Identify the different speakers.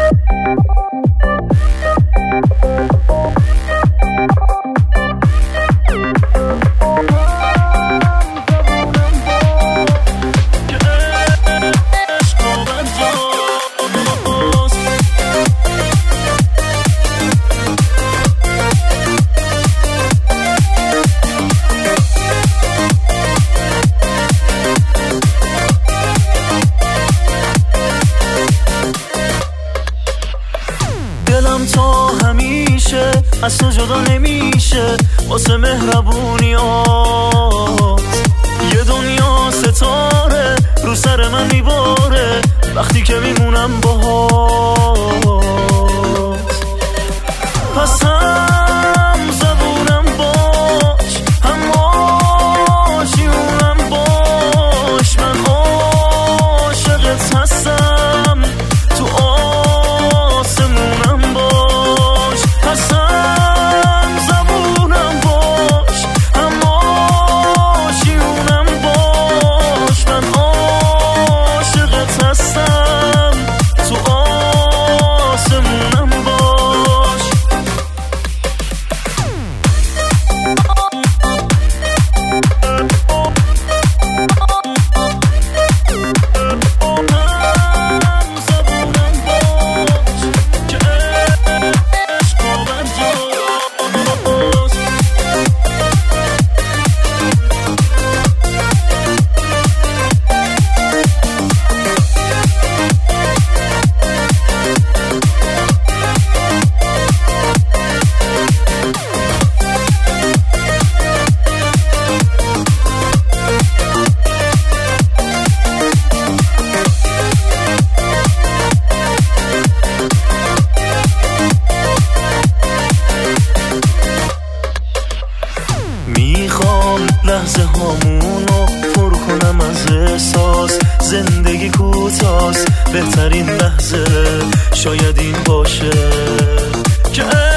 Speaker 1: دلم تا همیشه از تو جدا نمیشه واسه مهربونیات. یه دنیا ستاره رو سر من میباره وقتی که میمونم باهات. پس هم زبونم باش، هم آشیونم باش، من عاشقت هستم تو آسمونم باش. پس هم زبونم باش، هم آشیونم باش، من عاشقت هستم تو آسمونم باش. میخوام لحظه هامونو پر کنم از احساس. زندگی کوتاست، بهترین لحظه شاید این باشه که